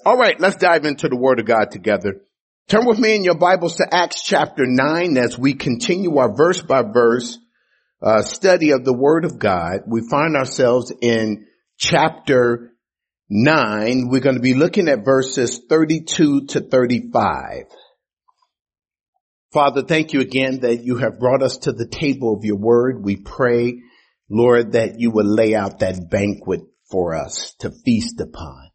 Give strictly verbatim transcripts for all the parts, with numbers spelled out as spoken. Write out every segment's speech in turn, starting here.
All right, let's dive into the Word of God together. Turn with me in your Bibles to Acts chapter nine as we continue our verse by verse uh, study of the Word of God. We find ourselves in chapter nine. We're going to be looking at verses thirty-two to thirty-five. Father, thank you again that you have brought us to the table of your Word. We pray, Lord, that you will lay out that banquet for us to feast upon.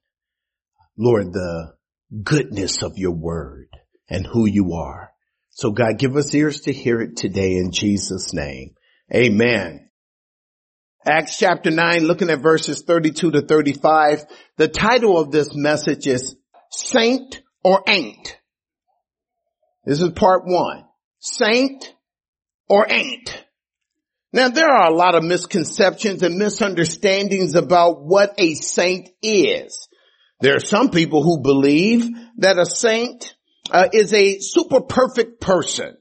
Lord, the goodness of your Word and who you are. So God, give us ears to hear it today in Jesus' name. Amen. Acts chapter nine, looking at verses thirty-two to thirty-five. The title of this message is Saint or Ain't. This is part one. Saint or Ain't. Now, there are a lot of misconceptions and misunderstandings about what a saint is. There are some people who believe that a saint uh, is a super perfect person.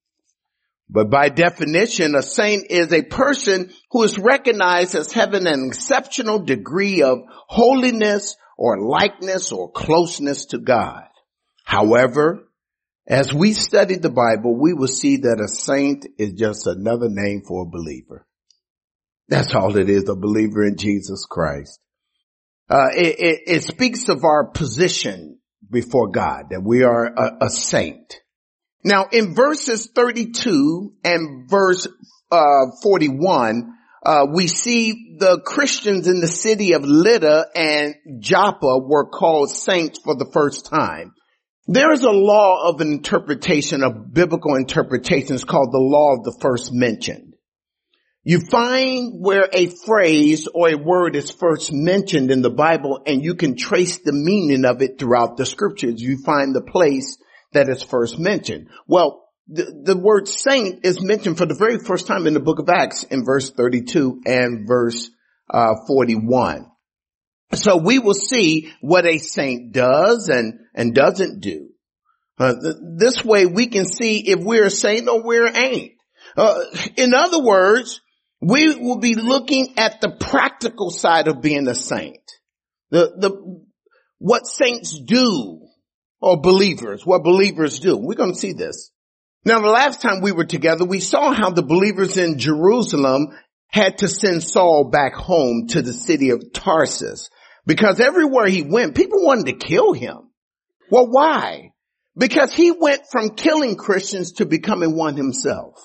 But by definition, a saint is a person who is recognized as having an exceptional degree of holiness or likeness or closeness to God. However, as we study the Bible, we will see that a saint is just another name for a believer. That's all it is, a believer in Jesus Christ. Uh, it, it, it speaks of our position before God, that we are a, a saint. Now, in verses thirty-two and verse uh, forty-one, uh, we see the Christians in the city of Lydda and Joppa were called saints for the first time. There is a law of an interpretation of biblical interpretations called the law of the first mention. You find where a phrase or a word is first mentioned in the Bible, and you can trace the meaning of it throughout the scriptures. You find the place that is first mentioned. Well, the, the word saint is mentioned for the very first time in the book of Acts in verse thirty-two and verse uh, forty-one. So we will see what a saint does and, and doesn't do. Uh, th- this way we can see if we're a saint or we're ain't. Uh, in other words, we will be looking at the practical side of being a saint. The, the, what saints do, or believers, what believers do. We're going to see this. Now, the last time we were together, we saw how the believers in Jerusalem had to send Saul back home to the city of Tarsus because everywhere he went, people wanted to kill him. Well, why? Because he went from killing Christians to becoming one himself.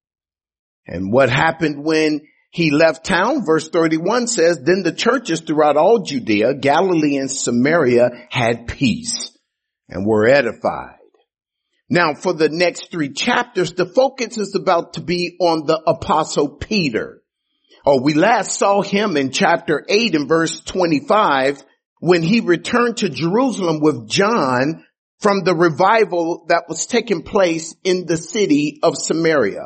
And what happened when he left town? Verse thirty-one says, then the churches throughout all Judea, Galilee, and Samaria had peace and were edified. Now, for the next three chapters, the focus is about to be on the apostle Peter. Oh, we last saw him in chapter eight and verse twenty-five when he returned to Jerusalem with John from the revival that was taking place in the city of Samaria.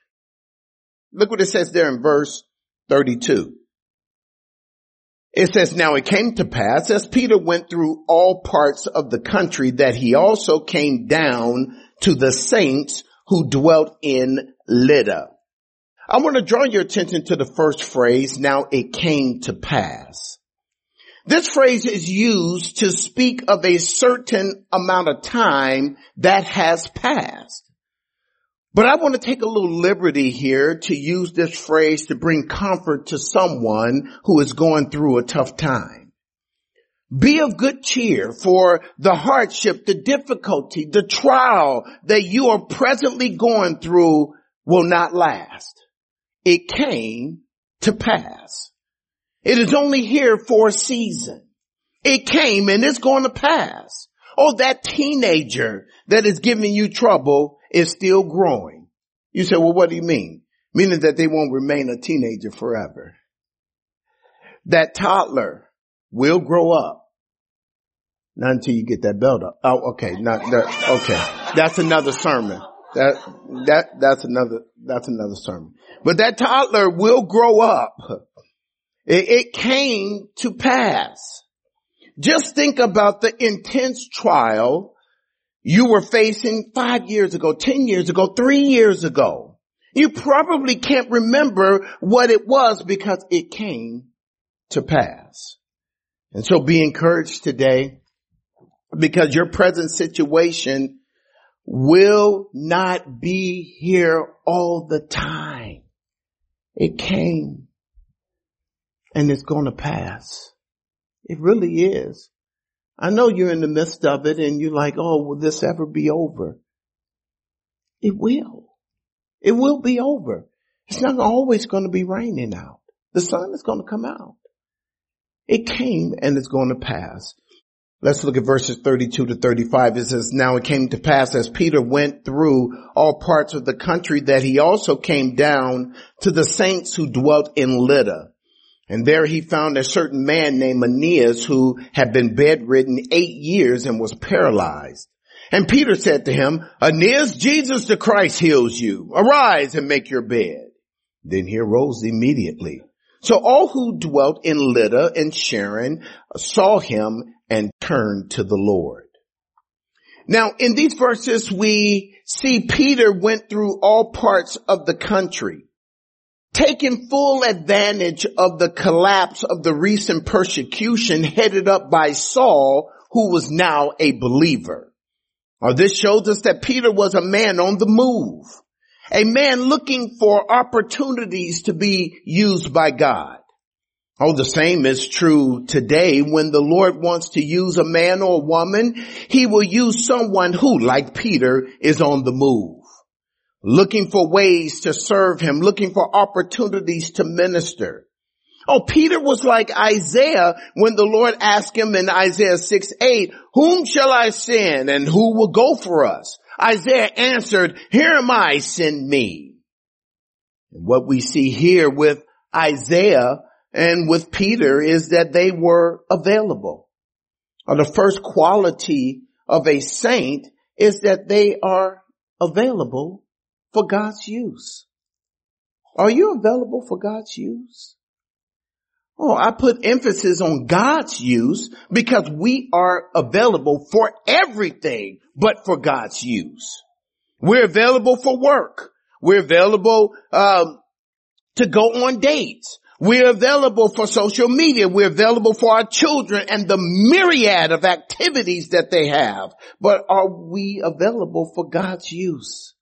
Look what it says there in verse thirty-two. It says, now it came to pass as Peter went through all parts of the country that he also came down to the saints who dwelt in Lydda. I want to draw your attention to the first phrase, now it came to pass. This phrase is used to speak of a certain amount of time that has passed. But I want to take a little liberty here to use this phrase to bring comfort to someone who is going through a tough time. Be of good cheer, for the hardship, the difficulty, the trial that you are presently going through will not last. It came to pass. It is only here for a season. It came and it's going to pass. Oh, that teenager that is giving you trouble is still growing. You say, well, what do you mean? Meaning that they won't remain a teenager forever. That toddler will grow up. Not until you get that belt up. Oh, okay. Not that, okay. That's another sermon. That, that, that's another, that's another sermon. But that toddler will grow up. It, it came to pass. Just think about the intense trial you were facing five years ago, ten years ago, three years ago. You probably can't remember what it was because it came to pass. And so be encouraged today. because your present situation will not be here all the time. It came and it's going to pass. It really is. I know you're in the midst of it and you're like, oh, will this ever be over? It will. It will be over. It's not always going to be raining out. The sun is going to come out. It came and it's going to pass. Let's look at verses thirty-two to thirty-five. It says, now it came to pass as Peter went through all parts of the country that he also came down to the saints who dwelt in Lydda. And there he found a certain man named Aeneas who had been bedridden eight years and was paralyzed. And Peter said to him, Aeneas, Jesus the Christ heals you. Arise and make your bed. Then he arose immediately. So all who dwelt in Lydda and Sharon saw him and turned to the Lord. Now, in these verses, we see Peter went through all parts of the country, taking full advantage of the collapse of the recent persecution headed up by Saul, who was now a believer. Now, this shows us that Peter was a man on the move, a man looking for opportunities to be used by God. Oh, the same is true today. When the Lord wants to use a man or a woman, he will use someone who, like Peter, is on the move, looking for ways to serve him, looking for opportunities to minister. Oh, Peter was like Isaiah when the Lord asked him in Isaiah six eight, whom shall I send and who will go for us? Isaiah answered, here am I, send me. And what we see here with Isaiah and with Peter is that they were available. Or the first quality of a saint is that they are available for God's use. Are you available for God's use? Oh, I put emphasis on God's use because we are available for everything but for God's use. We're available for work. We're available um, to go on dates. We're available for social media. We're available for our children and the myriad of activities that they have. But are we available for God's use?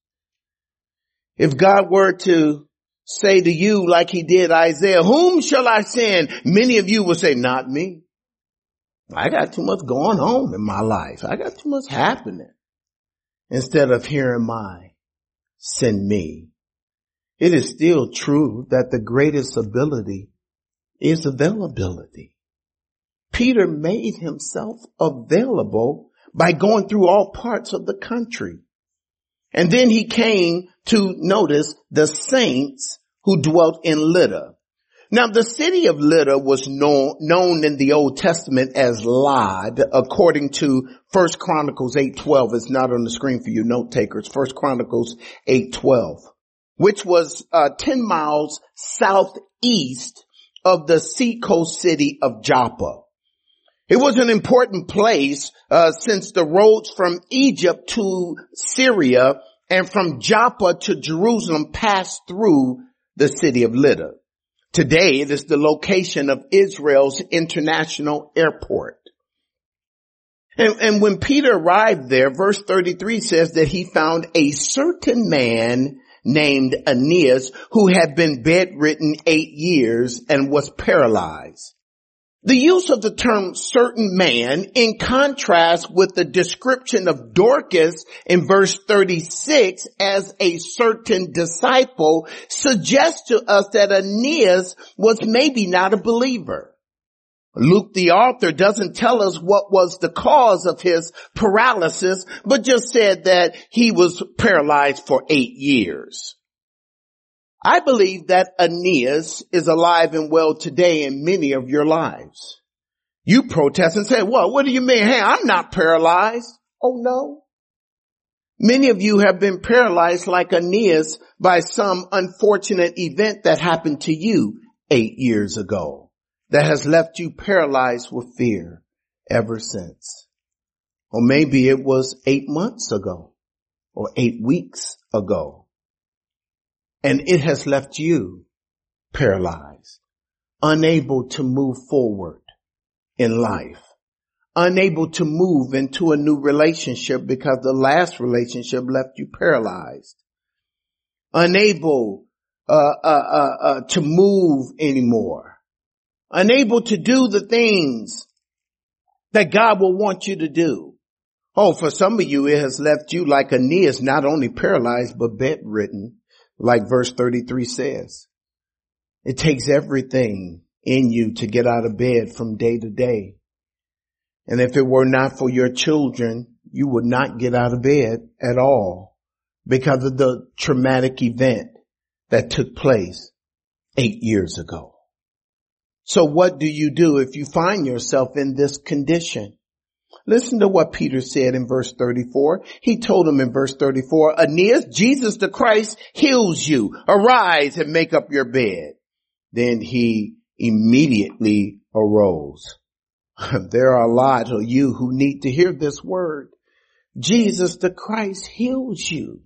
If God were to say to you like he did Isaiah, whom shall I send? Many of you will say, not me. I got too much going on in my life. I got too much happening. Instead of here am I, send me. It is still true that the greatest ability is availability. Peter made himself available by going through all parts of the country. And then he came to notice the saints who dwelt in Lydda. Now the city of Lydda was known, known in the Old Testament as Lod, according to First Chronicles eight twelve. It's not on the screen for you note takers. First Chronicles eight twelve. Which was uh, ten miles southeast of the seacoast city of Joppa. It was an important place uh, since the roads from Egypt to Syria and from Joppa to Jerusalem passed through the city of Lydda. Today it is the location of Israel's international airport. And, and when Peter arrived there, verse thirty-three says that he found a certain man named Aeneas who had been bedridden eight years and was paralyzed. The use of the term certain man in contrast with the description of Dorcas in verse thirty-six as a certain disciple suggests to us that Aeneas was maybe not a believer. Luke, the author, doesn't tell us what was the cause of his paralysis, but just said that he was paralyzed for eight years. I believe that Aeneas is alive and well today in many of your lives. You protest and say, well, what do you mean? Hey, I'm not paralyzed. Oh, no. Many of you have been paralyzed like Aeneas by some unfortunate event that happened to you eight years ago. That has left you paralyzed with fear ever since. Or maybe it was eight months ago or eight weeks ago. And it has left you paralyzed, unable to move forward in life, unable to move into a new relationship because the last relationship left you paralyzed, unable uh, uh, uh, uh, to move anymore, unable to do the things that God will want you to do. Oh, for some of you, it has left you like Aeneas, not only paralyzed, but bedridden, like verse thirty-three says. It takes everything in you to get out of bed from day to day. And if it were not for your children, you would not get out of bed at all because of the traumatic event that took place eight years ago. So what do you do if you find yourself in this condition? Listen to what Peter said in verse thirty-four. He told him in verse thirty-four, Aeneas, Jesus the Christ heals you. Arise and make up your bed. Then he immediately arose. There are a lot of you who need to hear this word. Jesus the Christ heals you.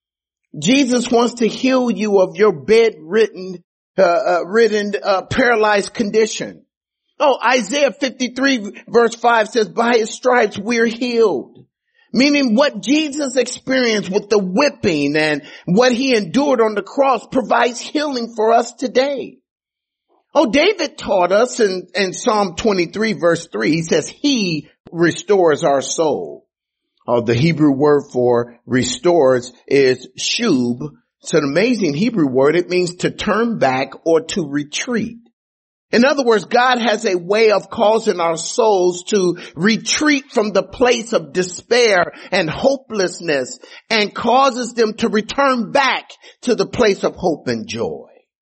Jesus wants to heal you of your bedridden, uh, uh, ridden, uh, paralyzed condition. Oh, Isaiah fifty-three verse five says, by his stripes we're healed. Meaning what Jesus experienced with the whipping and what he endured on the cross provides healing for us today. Oh, David taught us in, in Psalm twenty-three verse three, he says, he restores our soul. Oh, the Hebrew word for restores is shub. It's an amazing Hebrew word. It means to turn back or to retreat. In other words, God has a way of causing our souls to retreat from the place of despair and hopelessness and causes them to return back to the place of hope and joy.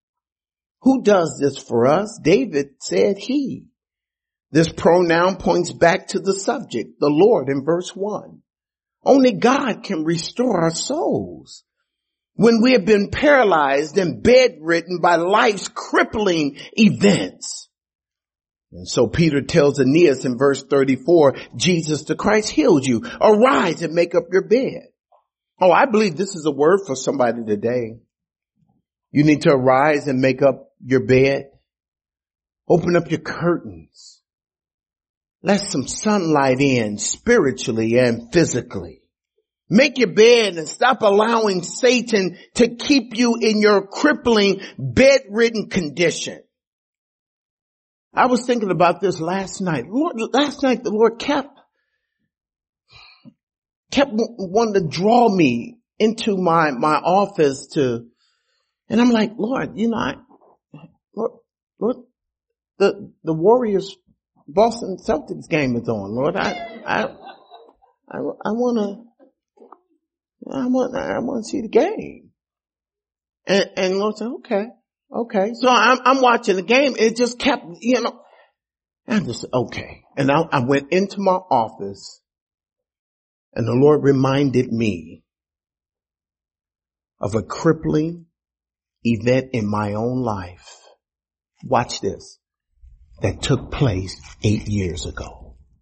Who does this for us? David said he. This pronoun points back to the subject, the Lord, in verse one. Only God can restore our souls. When we have been paralyzed and bedridden by life's crippling events. And so Peter tells Aeneas in verse thirty-four, Jesus the Christ healed you. Arise and make up your bed. Oh, I believe this is a word for somebody today. You need to arise and make up your bed. Open up your curtains. Let some sunlight in spiritually and physically. Make your bed and stop allowing Satan to keep you in your crippling, bedridden condition. I was thinking about this last night. Lord, last night the Lord kept, kept wanting to draw me into my, my office to, and I'm like, Lord, you know, I, Lord, Lord, the, the Warriors Boston Celtics game is on, Lord. I, I, I, I want to, I want, I want to see the game. And, and Lord said, okay, okay. So I'm, I'm watching the game. It just kept, you know, I just, okay. And I, I went into my office and the Lord reminded me of a crippling event in my own life. Watch this. That took place eight years ago.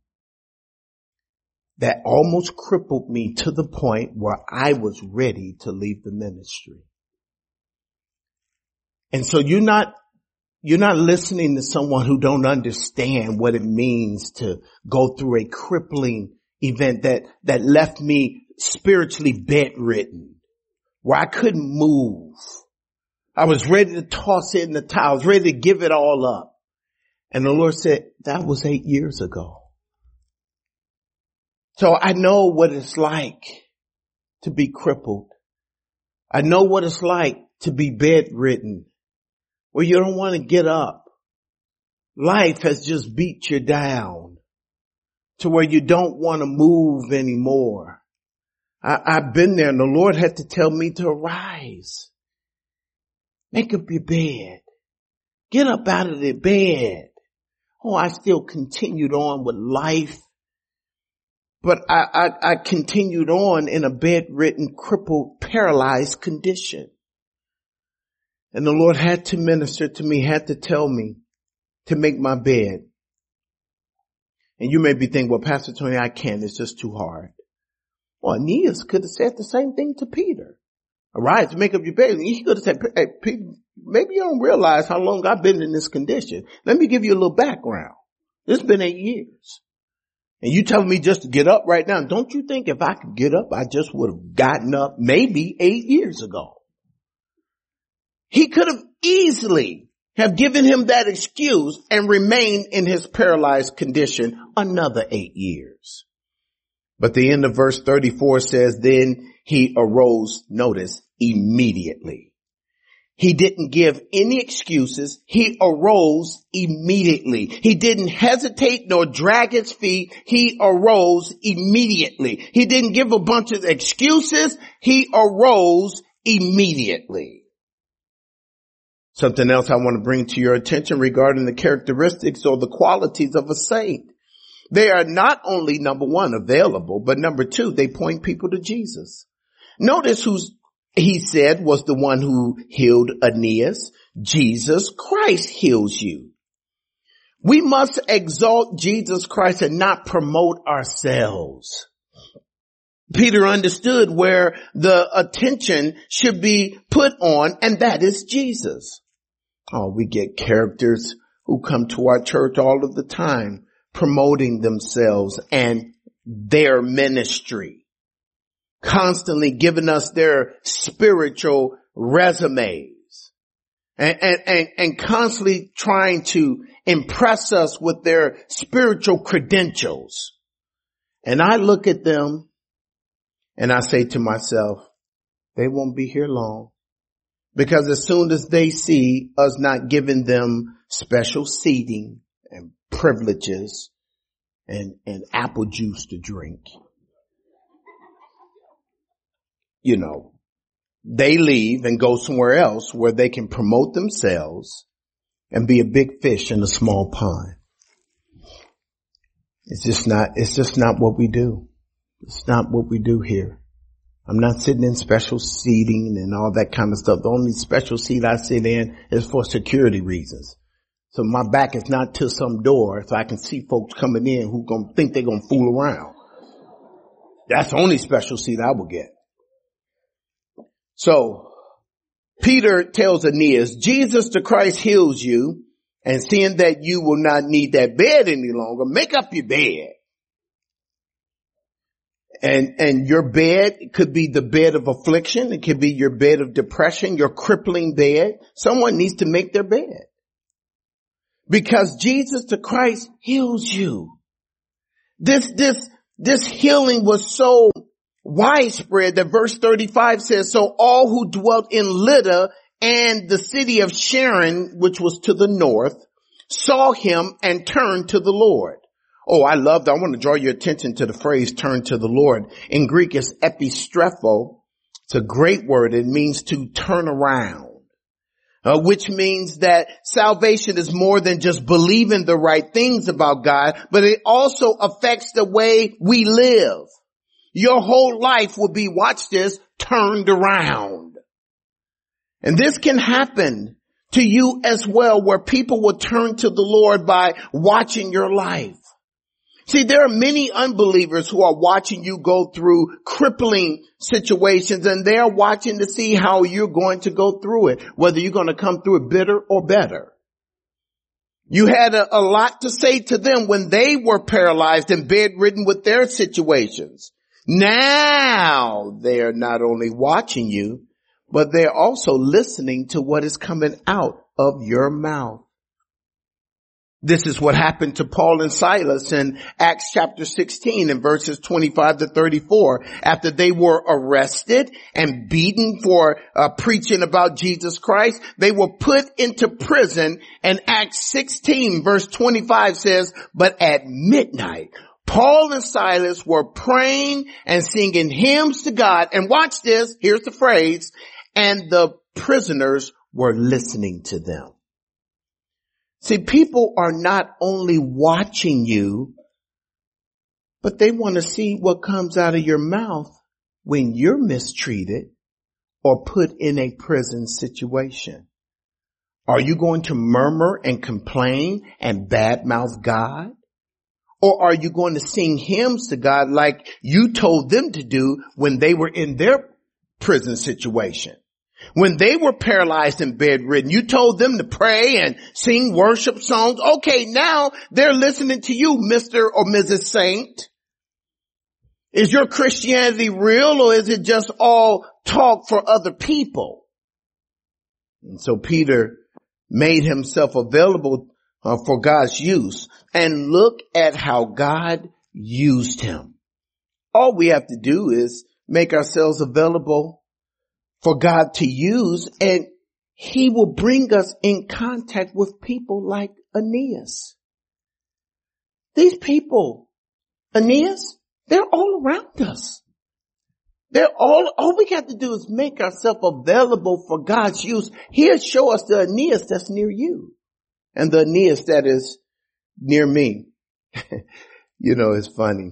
That almost crippled me to the point where I was ready to leave the ministry. And so you're not, you're not listening to someone who don't understand what it means to go through a crippling event that, that left me spiritually bedridden, where I couldn't move. I was ready to toss it in the towel. I was ready to give it all up. And the Lord said, that was eight years ago. So I know what it's like to be crippled. I know what it's like to be bedridden, where you don't want to get up. Life has just beat you down to where you don't want to move anymore. I, I've been there and the Lord had to tell me to arise. Make up your bed. Get up out of the bed. Oh, I still continued on with life. But I, I, I continued on in a bedridden, crippled, paralyzed condition. And the Lord had to minister to me, had to tell me to make my bed. And you may be thinking, well, Pastor Tony, I can't. It's just too hard. Well, Aeneas could have said the same thing to Peter. Arise, make up your bed. He could have said, hey, Peter, maybe you don't realize how long I've been in this condition. Let me give you a little background. It's been eight years. And you telling me just to get up right now? Don't you think if I could get up, I just would have gotten up maybe eight years ago? He could have easily have given him that excuse and remained in his paralyzed condition another eight years. But the end of verse thirty-four says, then he arose, notice, immediately. He didn't give any excuses. He arose immediately. He didn't hesitate nor drag his feet. He arose immediately. He didn't give a bunch of excuses. He arose immediately. Something else I want to bring to your attention regarding the characteristics or the qualities of a saint. They are not only, number one, available, but number two, they point people to Jesus. Notice who's he said was the one who healed Aeneas. Jesus Christ heals you. We must exalt Jesus Christ and not promote ourselves. Peter understood where the attention should be put on, and that is Jesus. Oh, we get characters who come to our church all of the time promoting themselves and their ministry, constantly giving us their spiritual resumes and, and, and, and constantly trying to impress us with their spiritual credentials. And I look at them and I say to myself, they won't be here long. Because as soon as they see us not giving them special seating and privileges and, and apple juice to drink, you know, they leave and go somewhere else where they can promote themselves and be a big fish in a small pond. It's just not, it's just not what we do. It's not what we do here. I'm not sitting in special seating and all that kind of stuff. The only special seat I sit in is for security reasons. So my back is not to some door so I can see folks coming in who gonna think they're gonna fool around. That's the only special seat I will get. So Peter tells Aeneas, Jesus the Christ heals you, and seeing that you will not need that bed any longer, make up your bed. And, and your bed could be the bed of affliction. It could be your bed of depression, your crippling bed. Someone needs to make their bed. Because Jesus the Christ heals you. This, this, this healing was so widespread that verse thirty-five says, so all who dwelt in Lydda and the city of Sharon, which was to the north, saw him and turned to the Lord. Oh, I love that. I want to draw your attention to the phrase turn to the Lord. In Greek, it's epistrepho. It's a great word. It means to turn around, uh, which means that salvation is more than just believing the right things about God, but it also affects the way we live. Your whole life will be, watch this, turned around. And this can happen to you as well, where people will turn to the Lord by watching your life. See, there are many unbelievers who are watching you go through crippling situations, and they're watching to see how you're going to go through it, whether you're going to come through it bitter or better. You had a, a lot to say to them when they were paralyzed and bedridden with their situations. Now they're not only watching you, but they're also listening to what is coming out of your mouth. This is what happened to Paul and Silas in Acts chapter sixteen and verses twenty-five to thirty-four. After they were arrested and beaten for uh, preaching about Jesus Christ, they were put into prison, and Acts sixteen verse twenty-five says, but at midnight, Paul and Silas were praying and singing hymns to God. And watch this, here's the phrase, and the prisoners were listening to them. See, people are not only watching you, but they want to see what comes out of your mouth when you're mistreated or put in a prison situation. Are you going to murmur and complain and badmouth God? Or are you going to sing hymns to God like you told them to do when they were in their prison situation? When they were paralyzed and bedridden, you told them to pray and sing worship songs. Okay, now they're listening to you, Mister or Missus Saint. Is your Christianity real, or is it just all talk for other people? And so Peter made himself available uh, for God's use. And look at how God used him. All we have to do is make ourselves available for God to use, and he will bring us in contact with people like Aeneas. These people, Aeneas, they're all around us. They're all, all we got to do is make ourselves available for God's use. He'll show us the Aeneas that's near you and the Aeneas that is near me. You know, it's funny.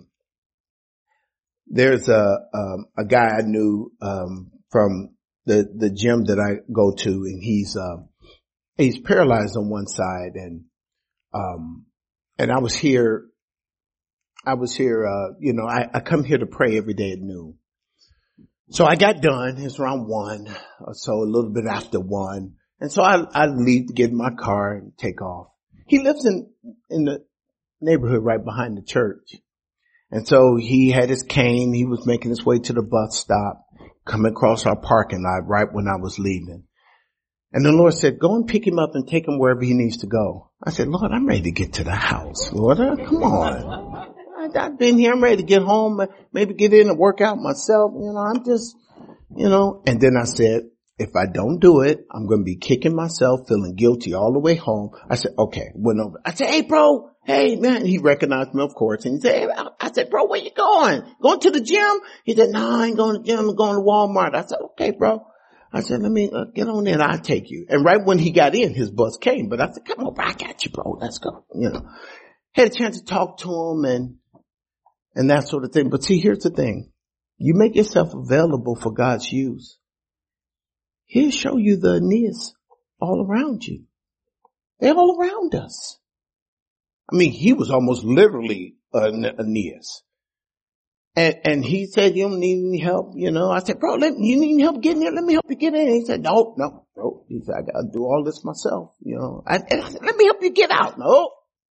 There's a, um, a guy I knew, um, from the, the gym that I go to, and he's, um, he's paralyzed on one side, and, um, and I was here, I was here, uh, you know, I, I come here to pray every day at noon. So I got done. It's around one, or so a little bit after one. And so I, I leave to get in my car and take off. He lives in, in the neighborhood right behind the church. And so he had his cane. He was making his way to the bus stop, coming across our parking lot right when I was leaving. And the Lord said, go and pick him up and take him wherever he needs to go. I said, Lord, I'm ready to get to the house. Lord, come on. I've been here. I'm ready to get home, maybe get in and work out myself. You know, I'm just, you know, and then I said, if I don't do it, I'm going to be kicking myself, feeling guilty all the way home. I said, okay, went over. I said, hey, bro, hey, man. He recognized me, of course. And he said, hey, I said, bro, where you going? Going to the gym? He said, no, I ain't going to the gym. I'm going to Walmart. I said, okay, bro. I said, let me uh, get on in. I'll take you. And right when he got in, his bus came. But I said, come on, bro, I got you, bro. Let's go. You know, had a chance to talk to him and And that sort of thing. But see, here's the thing. You make yourself available for God's use. He'll show you the Aeneas all around you. They're all around us. I mean, he was almost literally an Aeneas. And, and he said, you don't need any help, you know. I said, bro, let, you need any help getting here? Let me help you get in. He said, no, no, no. He said, I got to do all this myself, you know. I, and I said, let me help you get out. No.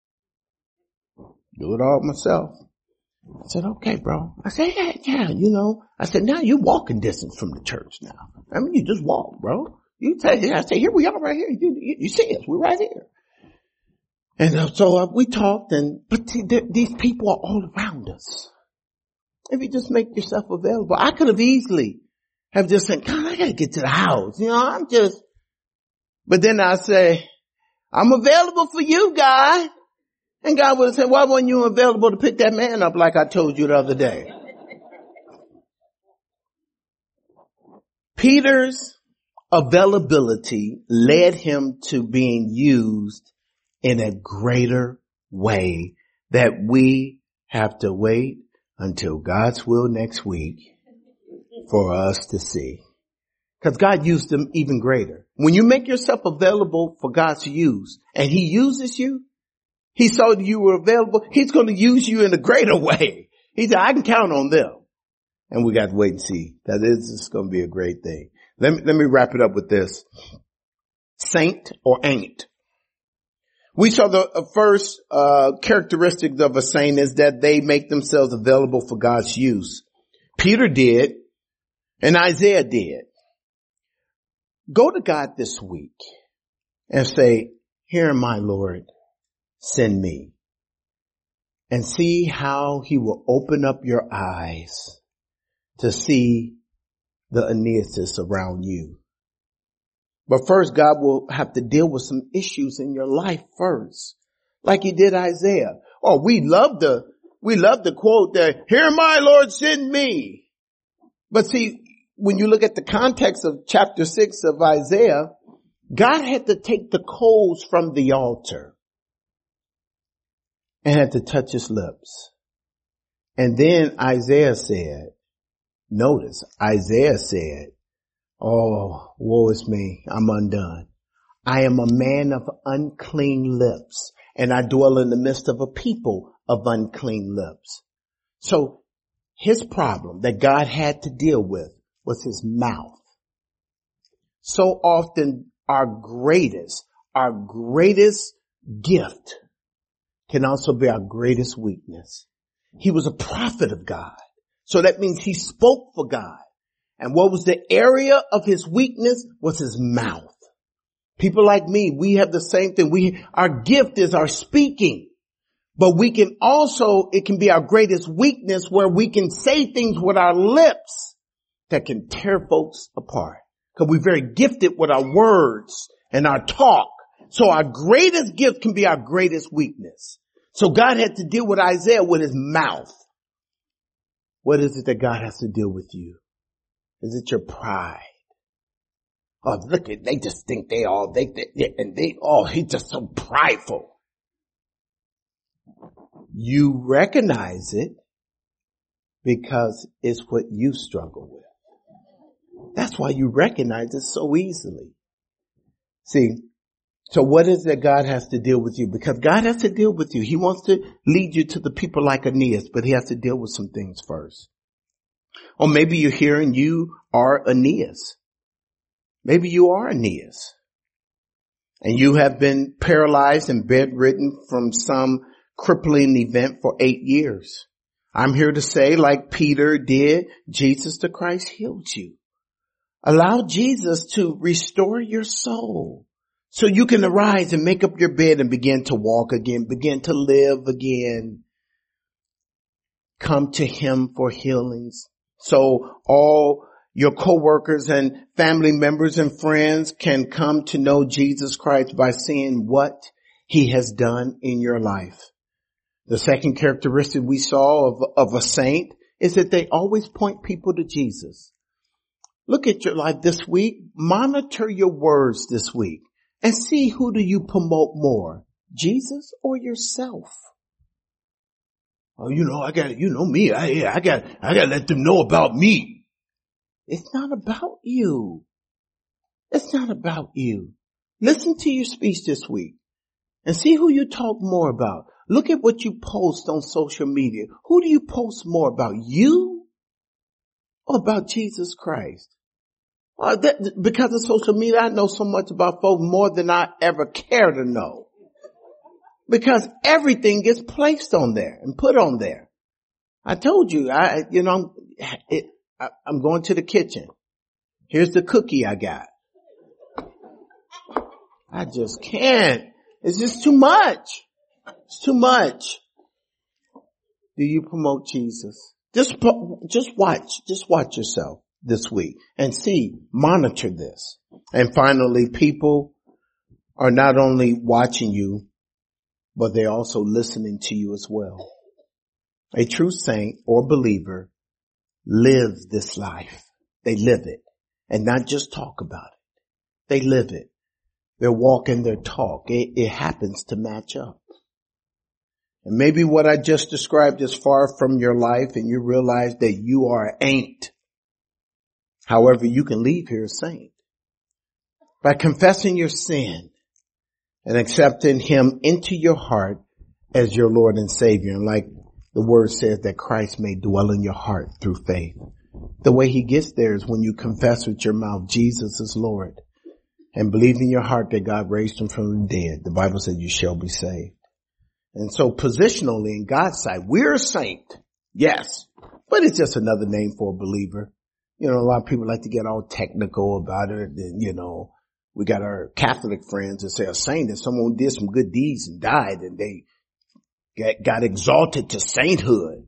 Do it all myself. I said, okay, bro. I said, yeah, yeah, you know. I said, now you're walking distance from the church now. I mean, you just walk, bro. You tell you, I said, here we are right here. You, you, you see us. We're right here. And uh, so uh, we talked, and, but see, these people are all around us. If you just make yourself available. I could have easily have just said, God, I gotta get to the house. You know, I'm just, but then I say, I'm available for you, God. And God would have said, why weren't you available to pick that man up like I told you the other day? Peter's availability led him to being used in a greater way that we have to wait until God's will next week for us to see. Because God used them even greater. When you make yourself available for God's use and he uses you, he saw you were available. He's going to use you in a greater way. He said, I can count on them. And we got to wait and see. That is just going to be a great thing. Let me, let me wrap it up with this. Saint or ain't. We saw the first uh characteristic of a saint is that they make themselves available for God's use. Peter did, and Isaiah did. Go to God this week and say, here am I, Lord. Send me. And see how he will open up your eyes to see the Aeneas around you. But first, God will have to deal with some issues in your life first, like he did Isaiah. Oh, we love the, we love the quote that, here am I, Lord, send me. But see, when you look at the context of chapter six of Isaiah, God had to take the coals from the altar and had to touch his lips. And then Isaiah said, notice, Isaiah said, oh, woe is me, I'm undone. I am a man of unclean lips, and I dwell in the midst of a people of unclean lips. So his problem that God had to deal with was his mouth. So often our greatest, our greatest gift can also be our greatest weakness. He was a prophet of God. So that means he spoke for God. And what was the area of his weakness was his mouth. People like me, we have the same thing. We, our gift is our speaking. But we can also, it can be our greatest weakness where we can say things with our lips that can tear folks apart. Because we're very gifted with our words and our talk. So our greatest gift can be our greatest weakness. So God had to deal with Isaiah with his mouth. What is it that God has to deal with you? Is it your pride? Oh, look at, they just think they all, they, they and they, oh, he's just so prideful. You recognize it because it's what you struggle with. That's why you recognize it so easily. See, so what is that God has to deal with you? Because God has to deal with you. He wants to lead you to the people like Aeneas, but he has to deal with some things first. Or maybe you're here and you are Aeneas. Maybe you are Aeneas. And you have been paralyzed and bedridden from some crippling event for eight years. I'm here to say, like Peter did, Jesus the Christ healed you. Allow Jesus to restore your soul so you can arise and make up your bed and begin to walk again, begin to live again. Come to him for healings. So all your coworkers and family members and friends can come to know Jesus Christ by seeing what he has done in your life. The second characteristic we saw of, of a saint is that they always point people to Jesus. Look at your life this week. Monitor your words this week and see who do you promote more, Jesus or yourself? Oh, you know, I got, you know me. I, I got, I got to let them know about me. It's not about you. It's not about you. Listen to your speech this week and see who you talk more about. Look at what you post on social media. Who do you post more about, you or about Jesus Christ? Well, that, because of social media, I know so much about folks more than I ever care to know. Because everything gets placed on there and put on there. I told you, I, you know, it, I, I'm going to the kitchen. Here's the cookie I got. I just can't. It's just too much. It's too much. Do you promote Jesus? Just, just watch, just watch yourself this week and see, monitor this. And finally, people are not only watching you, but they're also listening to you as well. A true saint or believer lives this life. They live it and not just talk about it. They live it. Their walk and their talk. It, it happens to match up. And maybe what I just described is far from your life and you realize that you are ain't. However, you can leave here a saint by confessing your sin and accepting him into your heart as your Lord and Savior. And like the word says, that Christ may dwell in your heart through faith. The way he gets there is when you confess with your mouth, Jesus is Lord, and believe in your heart that God raised him from the dead. The Bible said you shall be saved. And so positionally in God's sight, we're a saint. Yes. But it's just another name for a believer. You know, a lot of people like to get all technical about it. And, you know, we got our Catholic friends that say a saint is someone who did some good deeds and died and they got, got exalted to sainthood.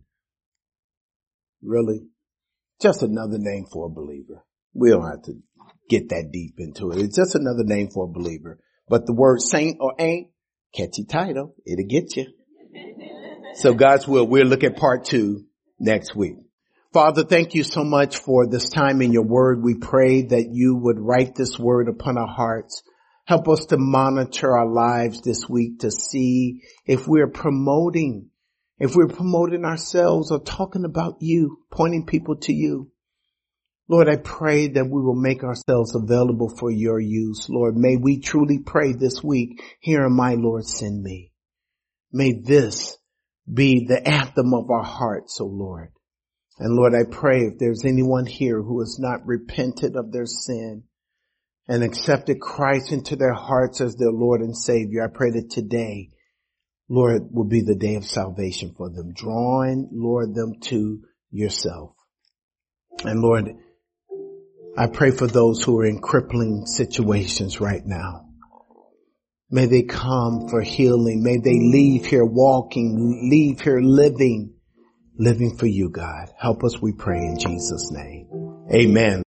Really? Just another name for a believer. We don't have to get that deep into it. It's just another name for a believer. But the word saint or ain't, catchy title. It'll get you. So God's will, we'll look at part two next week. Father, thank you so much for this time in your word. We pray that you would write this word upon our hearts. Help us to monitor our lives this week to see if we're promoting, if we're promoting ourselves or talking about you, pointing people to you. Lord, I pray that we will make ourselves available for your use. Lord, may we truly pray this week, here am I, Lord, send me. May this be the anthem of our hearts, O Lord. And Lord, I pray if there's anyone here who has not repented of their sin, and accepted Christ into their hearts as their Lord and Savior, I pray that today, Lord, will be the day of salvation for them, drawing, Lord, them to yourself. And Lord, I pray for those who are in crippling situations right now. May they come for healing. May they leave here walking, leave here living, living for you, God. Help us, we pray in Jesus' name. Amen.